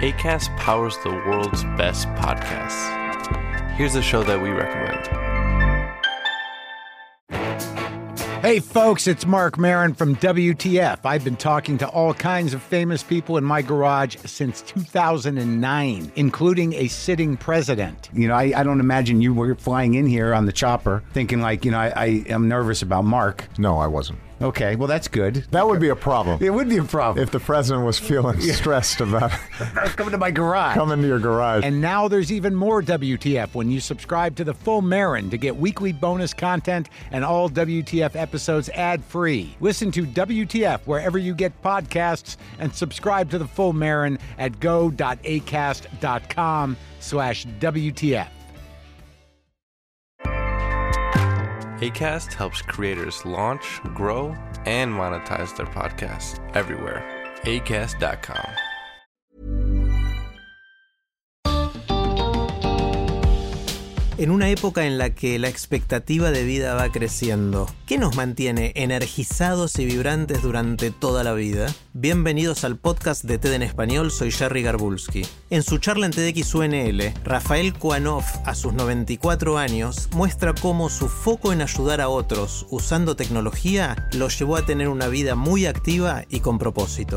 Acast powers the world's best podcasts. Here's a show that we recommend. Hey folks, it's Mark Maron from WTF. I've been talking to all kinds of famous people in my garage since 2009, including a sitting president. You know, I don't imagine you were flying in here on the chopper thinking like, I am nervous about Mark. No, I wasn't. Okay, well, that's good. That would be a problem. It would be a problem. If the president was feeling stressed about coming to my garage. Coming to your garage. And now there's even more WTF when you subscribe to the Full Maron to get weekly bonus content and all WTF episodes ad-free. Listen to WTF wherever you get podcasts and subscribe to the Full Maron at go.acast.com/WTF. Acast helps creators launch, grow, and monetize their podcasts everywhere. Acast.com. En una época en la que la expectativa de vida va creciendo, ¿qué nos mantiene energizados y vibrantes durante toda la vida? Bienvenidos al podcast de TED en Español, soy Jerry Garbulski. En su charla en TEDxUNL, Rafael Kuanov, a sus 94 años, muestra cómo su foco en ayudar a otros usando tecnología lo llevó a tener una vida muy activa y con propósito.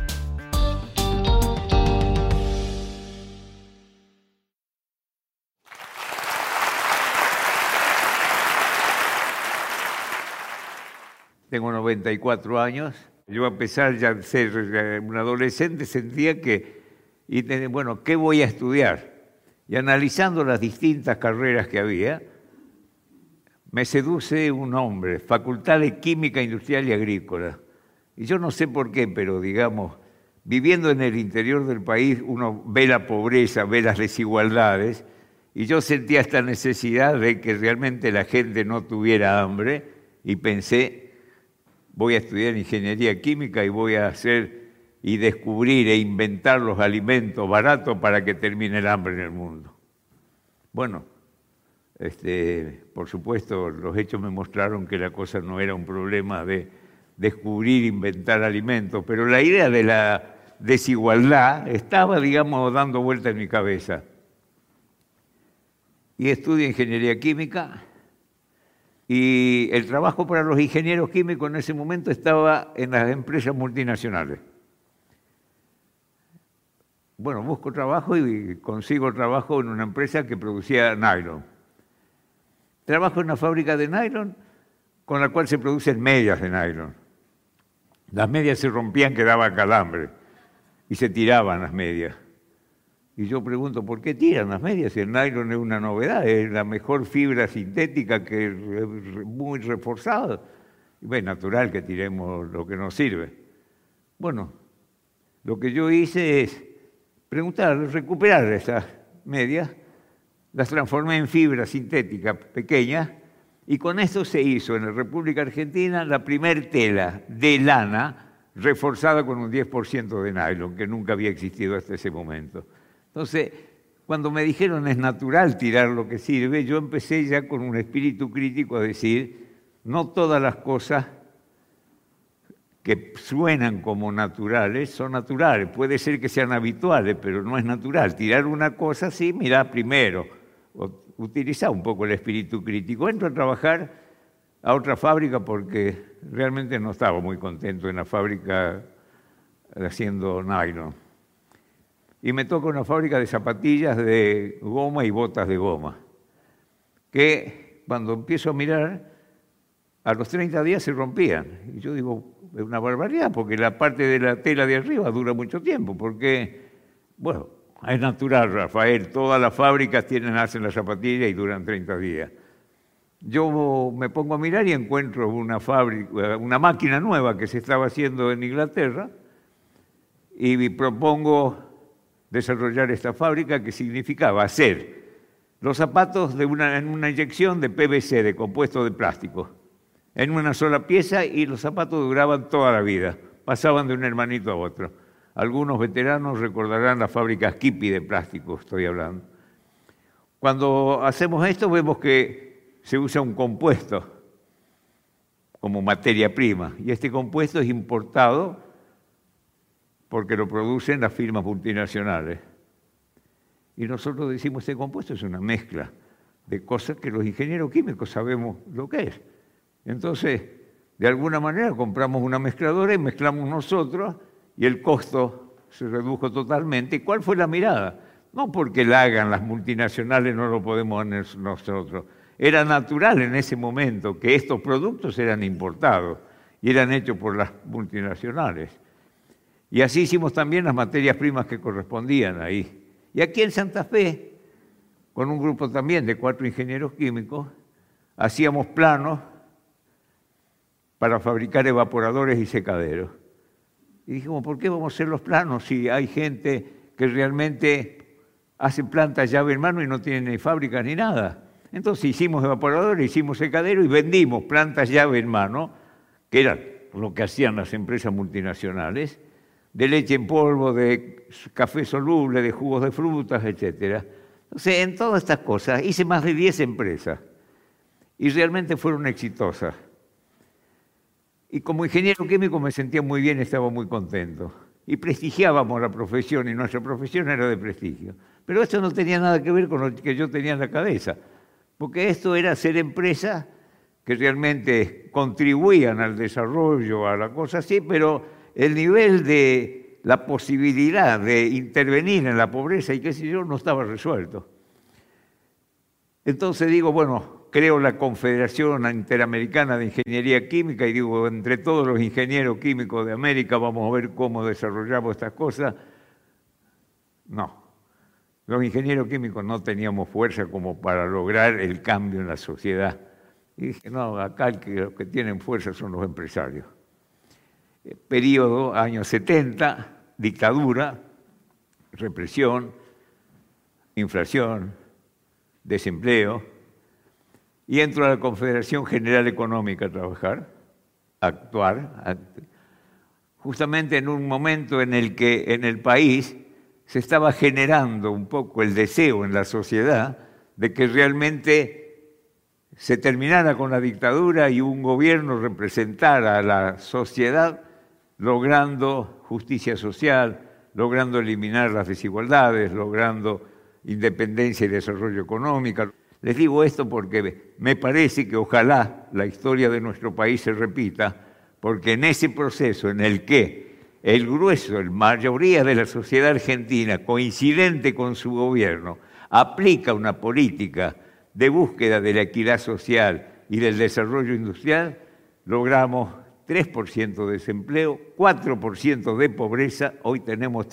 Tengo 94 años. Yo a pesar ya de ser un adolescente sentía que, ¿qué voy a estudiar? Y analizando las distintas carreras que había, me seduce un hombre, Facultad de Química Industrial y Agrícola. Y yo no sé por qué, pero digamos, viviendo en el interior del país, uno ve la pobreza, ve las desigualdades, y yo sentía esta necesidad de que realmente la gente no tuviera hambre, y pensé, voy a estudiar ingeniería química y voy a hacer y descubrir e inventar los alimentos baratos para que termine el hambre en el mundo. Bueno, por supuesto, los hechos me mostraron que la cosa no era un problema de descubrir, inventar alimentos, pero la idea de la desigualdad estaba, dando vuelta en mi cabeza. Y estudio ingeniería química. Y el trabajo para los ingenieros químicos en ese momento estaba en las empresas multinacionales. Bueno, busco trabajo y consigo trabajo en una empresa que producía nylon. Trabajo en una fábrica de nylon con la cual se producen medias de nylon. Las medias se rompían, quedaba calambre y se tiraban las medias. Y yo pregunto, ¿por qué tiran las medias? El nylon es una novedad, es la mejor fibra sintética que es muy reforzada. Y es natural que tiremos lo que nos sirve. Bueno, lo que yo hice es recuperar esas medias, las transformé en fibra sintética pequeñas, y con eso se hizo en la República Argentina la primer tela de lana reforzada con un 10% de nylon, que nunca había existido hasta ese momento. Entonces, cuando me dijeron es natural tirar lo que sirve, yo empecé ya con un espíritu crítico a decir, no todas las cosas que suenan como naturales son naturales. Puede ser que sean habituales, pero no es natural. Tirar una cosa así, mirá primero, utilizá un poco el espíritu crítico. Entro a trabajar a otra fábrica porque realmente no estaba muy contento en la fábrica haciendo nylon. Y me toca una fábrica de zapatillas de goma y botas de goma, que cuando empiezo a mirar, a los 30 días se rompían. Y yo digo, es una barbaridad, porque la parte de la tela de arriba dura mucho tiempo, porque, es natural, Rafael, todas las fábricas hacen las zapatillas y duran 30 días. Yo me pongo a mirar y encuentro una máquina nueva que se estaba haciendo en Inglaterra, y propongo desarrollar esta fábrica, que significaba hacer los zapatos en una inyección de PVC, de compuesto de plástico, en una sola pieza, y los zapatos duraban toda la vida, pasaban de un hermanito a otro. Algunos veteranos recordarán las fábricas Kipi de plástico, estoy hablando. Cuando hacemos esto vemos que se usa un compuesto como materia prima, y este compuesto es importado porque lo producen las firmas multinacionales. Y nosotros decimos, este compuesto es una mezcla de cosas que los ingenieros químicos sabemos lo que es. Entonces, de alguna manera compramos una mezcladora y mezclamos nosotros y el costo se redujo totalmente. ¿Y cuál fue la mirada? No porque la hagan las multinacionales, no lo podemos hacer nosotros. Era natural en ese momento que estos productos eran importados y eran hechos por las multinacionales. Y así hicimos también las materias primas que correspondían ahí. Y aquí en Santa Fe, con un grupo también de 4 ingenieros químicos, hacíamos planos para fabricar evaporadores y secaderos. Y dijimos, ¿por qué vamos a hacer los planos si hay gente que realmente hace plantas llave en mano y no tiene ni fábrica ni nada? Entonces hicimos evaporadores, hicimos secaderos y vendimos plantas llave en mano, que era lo que hacían las empresas multinacionales, de leche en polvo, de café soluble, de jugos de frutas, etc. Entonces, en todas estas cosas hice más de 10 empresas y realmente fueron exitosas. Y como ingeniero químico me sentía muy bien, estaba muy contento. Y prestigiábamos la profesión, y nuestra profesión era de prestigio. Pero esto no tenía nada que ver con lo que yo tenía en la cabeza, porque esto era hacer empresas que realmente contribuían al desarrollo, a la cosa así, pero el nivel de la posibilidad de intervenir en la pobreza y qué sé yo no estaba resuelto. Entonces digo, bueno, creo la Confederación Interamericana de Ingeniería Química y digo, entre todos los ingenieros químicos de América vamos a ver cómo desarrollamos estas cosas. No, los ingenieros químicos no teníamos fuerza como para lograr el cambio en la sociedad. Y dije, no, acá los que tienen fuerza son los empresarios. Período, años 70, dictadura, represión, inflación, desempleo, y entro a la Confederación General Económica a trabajar, a actuar, justamente en un momento en el que en el país se estaba generando un poco el deseo en la sociedad de que realmente se terminara con la dictadura y un gobierno representara a la sociedad logrando justicia social, logrando eliminar las desigualdades, logrando independencia y desarrollo económico. Les digo esto porque me parece que ojalá la historia de nuestro país se repita, porque en ese proceso en el que el grueso, la mayoría de la sociedad argentina, coincidente con su gobierno, aplica una política de búsqueda de la equidad social y del desarrollo industrial, logramos 3% de desempleo, 4% de pobreza, hoy tenemos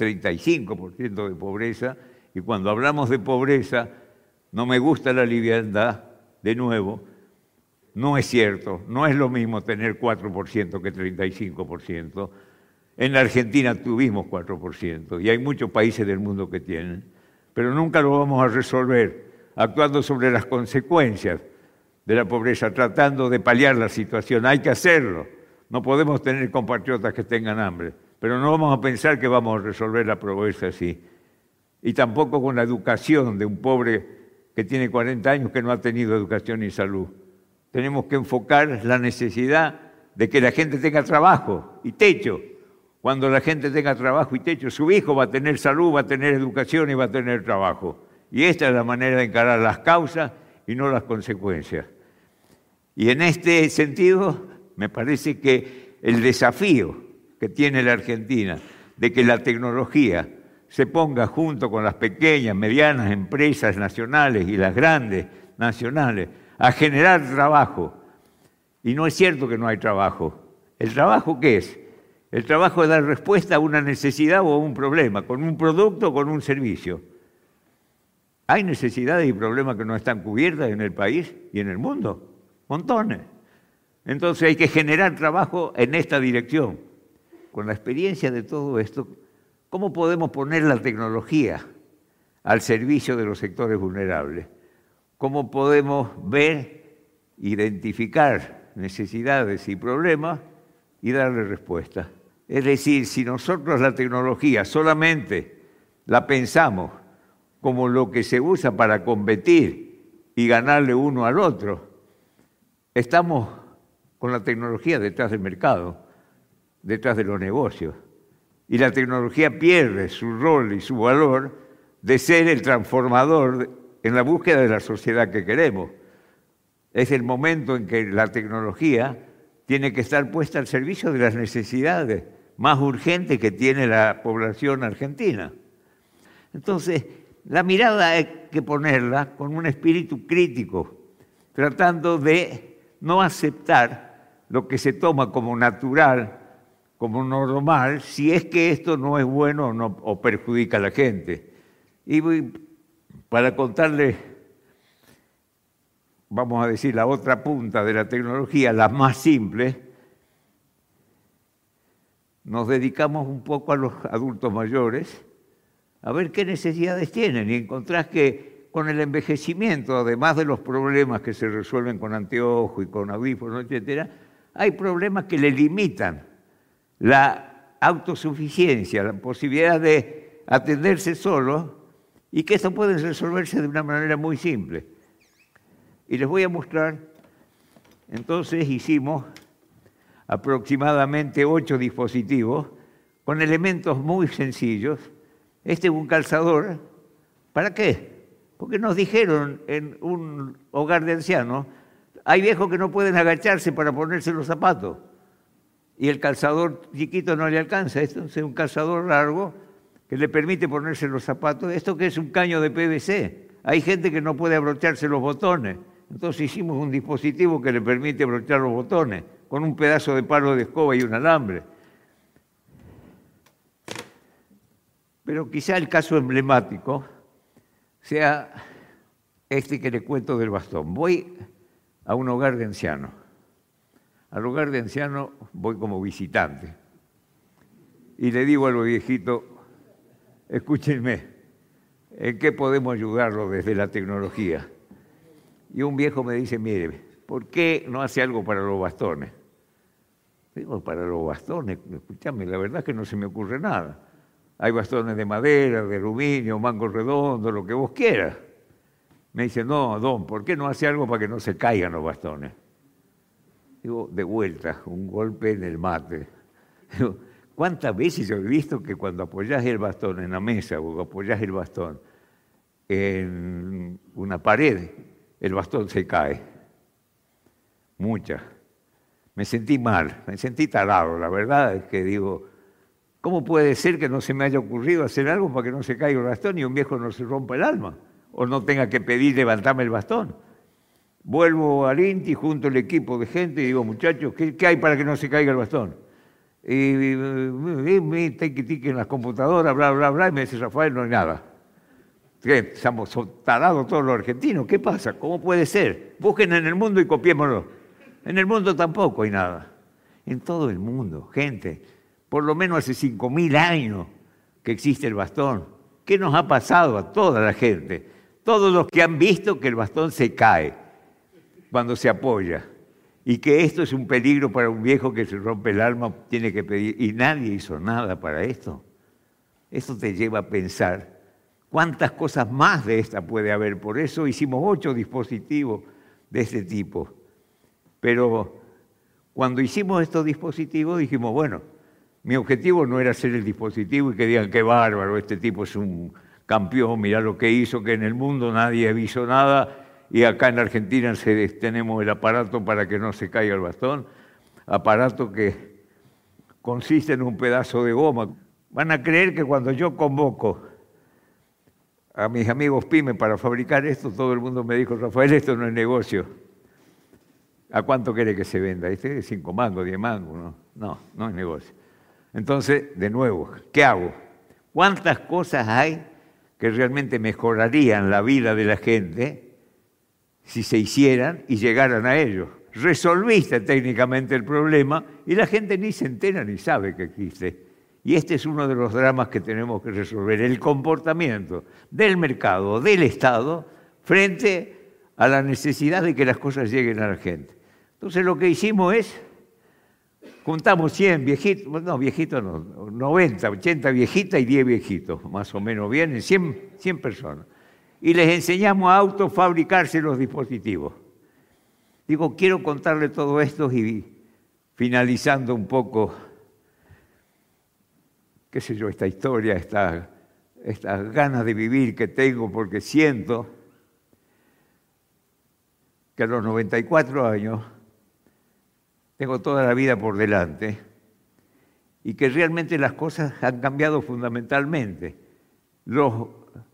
35% de pobreza, y cuando hablamos de pobreza, no me gusta la liviandad, de nuevo, no es cierto, no es lo mismo tener 4% que 35%. En la Argentina tuvimos 4%, y hay muchos países del mundo que tienen, pero nunca lo vamos a resolver actuando sobre las consecuencias de la pobreza, tratando de paliar la situación. Hay que hacerlo. No podemos tener compatriotas que tengan hambre, pero no vamos a pensar que vamos a resolver la pobreza así. Y tampoco con la educación de un pobre que tiene 40 años que no ha tenido educación ni salud. Tenemos que enfocar la necesidad de que la gente tenga trabajo y techo. Cuando la gente tenga trabajo y techo, su hijo va a tener salud, va a tener educación y va a tener trabajo. Y esta es la manera de encarar las causas y no las consecuencias. Y en este sentido, me parece que el desafío que tiene la Argentina de que la tecnología se ponga junto con las pequeñas, medianas empresas nacionales y las grandes nacionales a generar trabajo. Y no es cierto que no hay trabajo. ¿El trabajo qué es? El trabajo es dar respuesta a una necesidad o a un problema, con un producto o con un servicio. Hay necesidades y problemas que no están cubiertas en el país y en el mundo, montones. Entonces hay que generar trabajo en esta dirección. Con la experiencia de todo esto, ¿cómo podemos poner la tecnología al servicio de los sectores vulnerables? ¿Cómo podemos ver, identificar necesidades y problemas y darle respuesta? Es decir, si nosotros la tecnología solamente la pensamos como lo que se usa para competir y ganarle uno al otro, estamos con la tecnología detrás del mercado, detrás de los negocios. y la tecnología pierde su rol y su valor de ser el transformador en la búsqueda de la sociedad que queremos. Es el momento en que la tecnología tiene que estar puesta al servicio de las necesidades más urgentes que tiene la población argentina. Entonces, la mirada hay que ponerla con un espíritu crítico, tratando de no aceptar lo que se toma como natural, como normal, si es que esto no es bueno o perjudica a la gente. Y para contarle, vamos a decir, la otra punta de la tecnología, la más simple, nos dedicamos un poco a los adultos mayores a ver qué necesidades tienen y encontrás que con el envejecimiento, además de los problemas que se resuelven con anteojos y con audífonos, etcétera, hay problemas que le limitan la autosuficiencia, la posibilidad de atenderse solo y que esto puede resolverse de una manera muy simple. Y les voy a mostrar, entonces hicimos aproximadamente 8 dispositivos con elementos muy sencillos. Este es un calzador. ¿Para qué? Porque nos dijeron en un hogar de ancianos, hay viejos que no pueden agacharse para ponerse los zapatos y el calzador chiquito no le alcanza. Esto es un calzador largo que le permite ponerse los zapatos. Esto que es un caño de PVC. Hay gente que no puede abrocharse los botones. Entonces hicimos un dispositivo que le permite abrochar los botones con un pedazo de palo de escoba y un alambre. Pero quizá el caso emblemático sea este que le cuento del bastón. Voy a un hogar de ancianos. Al hogar de ancianos voy como visitante. Y le digo a los viejitos, escúchenme, ¿en qué podemos ayudarlos desde la tecnología? Y un viejo me dice, mire, ¿por qué no hace algo para los bastones? Digo, para los bastones, escúchame, la verdad es que no se me ocurre nada. Hay bastones de madera, de aluminio, mango redondo, lo que vos quieras. Me dice, no, don, ¿por qué no hace algo para que no se caigan los bastones? Digo, de vuelta, un golpe en el mate. Digo, ¿cuántas veces yo he visto que cuando apoyás el bastón en la mesa o apoyás el bastón en una pared, el bastón se cae? Muchas. Me sentí mal, me sentí tarado. La verdad es que digo, ¿cómo puede ser que no se me haya ocurrido hacer algo para que no se caiga el bastón y un viejo no se rompa el alma? O no tenga que pedir levantarme el bastón. Vuelvo al INTI, junto al equipo de gente y digo, muchachos, ¿qué hay para que no se caiga el bastón? Y me tiqui en las computadoras, bla, bla, bla, y me dice, Rafael, no hay nada. ¿Qué? Estamos tarados todos los argentinos. ¿Qué pasa? ¿Cómo puede ser? Busquen en el mundo y copiémoslo. En el mundo tampoco hay nada. En todo el mundo, gente, por lo menos hace 5.000 años que existe el bastón. ¿Qué nos ha pasado a toda la gente? Todos los que han visto que el bastón se cae cuando se apoya y que esto es un peligro para un viejo que se rompe el alma, tiene que pedir, y nadie hizo nada para esto. Esto te lleva a pensar cuántas cosas más de esta puede haber. Por eso hicimos 8 dispositivos de este tipo. Pero cuando hicimos estos dispositivos dijimos, bueno, mi objetivo no era hacer el dispositivo y que digan, qué bárbaro, este tipo es un campeón, mirá lo que hizo, que en el mundo nadie hizo nada y acá en Argentina tenemos el aparato para que no se caiga el bastón, aparato que consiste en un pedazo de goma. Van a creer que cuando yo convoco a mis amigos pymes para fabricar esto, todo el mundo me dijo, Rafael, esto no es negocio. ¿A cuánto quiere que se venda? Este es 5 mangos, 10 mangos, no es negocio. Entonces, de nuevo, ¿qué hago? ¿Cuántas cosas hay que realmente mejorarían la vida de la gente si se hicieran y llegaran a ellos? Resolviste técnicamente el problema y la gente ni se entera ni sabe que existe. Y este es uno de los dramas que tenemos que resolver, el comportamiento del mercado, del Estado, frente a la necesidad de que las cosas lleguen a la gente. Entonces lo que hicimos es, juntamos 100 viejitos, no, viejitos no, 90, 80 viejitas y 10 viejitos, más o menos bien, 100 personas. Y les enseñamos a autofabricarse los dispositivos. Digo, quiero contarle todo esto y finalizando un poco qué sé yo, esta historia, estas ganas de vivir que tengo, porque siento que a los 94 años tengo toda la vida por delante y que realmente las cosas han cambiado fundamentalmente. Los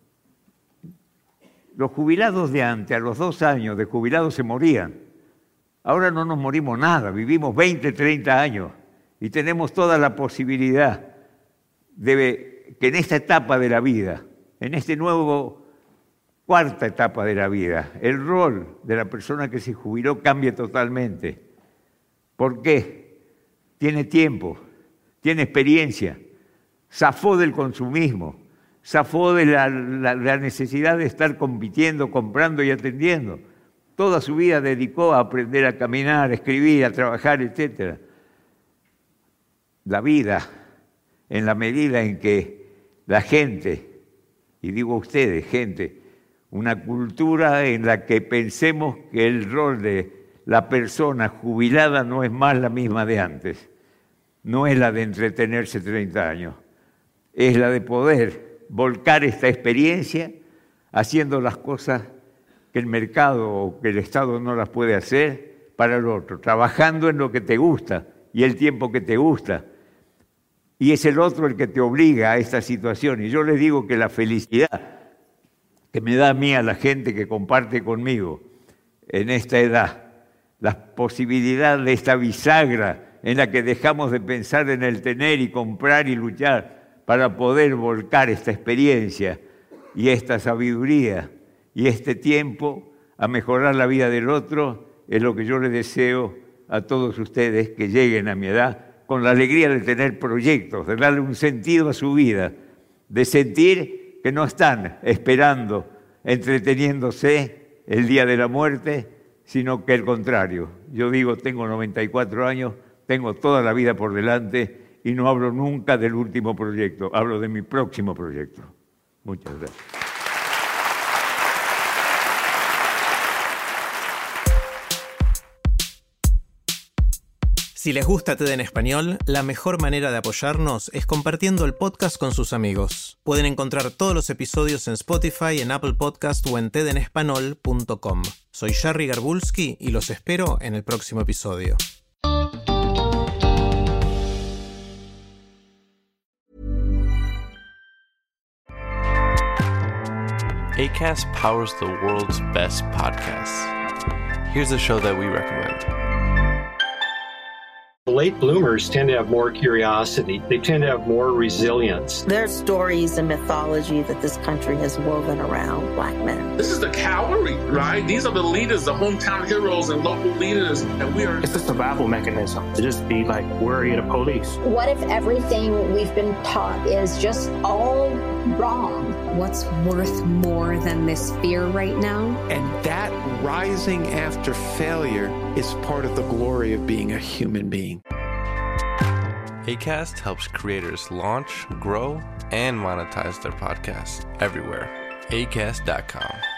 jubilados de antes, a los 2 años de jubilados se morían. Ahora no nos morimos nada, vivimos 20, 30 años y tenemos toda la posibilidad de que en esta etapa de la vida, en este nuevo cuarta etapa de la vida, el rol de la persona que se jubiló cambie totalmente. ¿Por qué? Tiene tiempo, tiene experiencia, zafó del consumismo, zafó de la necesidad de estar compitiendo, comprando y atendiendo. Toda su vida dedicó a aprender a caminar, a escribir, a trabajar, etc. La vida, en la medida en que la gente, y digo ustedes, gente, una cultura en la que pensemos que el rol de la persona jubilada no es más la misma de antes, no es la de entretenerse 30 años, es la de poder volcar esta experiencia haciendo las cosas que el mercado o que el Estado no las puede hacer para el otro, trabajando en lo que te gusta y el tiempo que te gusta. Y es el otro el que te obliga a esta situación. Y yo les digo que la felicidad que me da a mí, a la gente que comparte conmigo en esta edad, la posibilidad de esta bisagra en la que dejamos de pensar en el tener y comprar y luchar para poder volcar esta experiencia y esta sabiduría y este tiempo a mejorar la vida del otro, es lo que yo les deseo a todos ustedes que lleguen a mi edad con la alegría de tener proyectos, de darle un sentido a su vida, de sentir que no están esperando, entreteniéndose el día de la muerte, sino que al contrario. Yo digo, tengo 94 años, tengo toda la vida por delante y no hablo nunca del último proyecto, hablo de mi próximo proyecto. Muchas gracias. Si les gusta TED en español, la mejor manera de apoyarnos es compartiendo el podcast con sus amigos. Pueden encontrar todos los episodios en Spotify, en Apple Podcast o en tedenespanol.com. Soy Jerry Garbulski y los espero en el próximo episodio. Acast powers the world's best podcasts. Here's a show that we recommend. Late bloomers tend to have more curiosity. They tend to have more resilience. There's stories and mythology that this country has woven around Black men. This is the cavalry, right? These are the leaders, the hometown heroes and local leaders. And we are... It's a survival mechanism to just be like worried of police. What if everything we've been taught is just all wrong? What's worth more than this fear right now? And that rising after failure is part of the glory of being a human being. Acast helps creators launch, grow, and monetize their podcasts everywhere. Acast.com.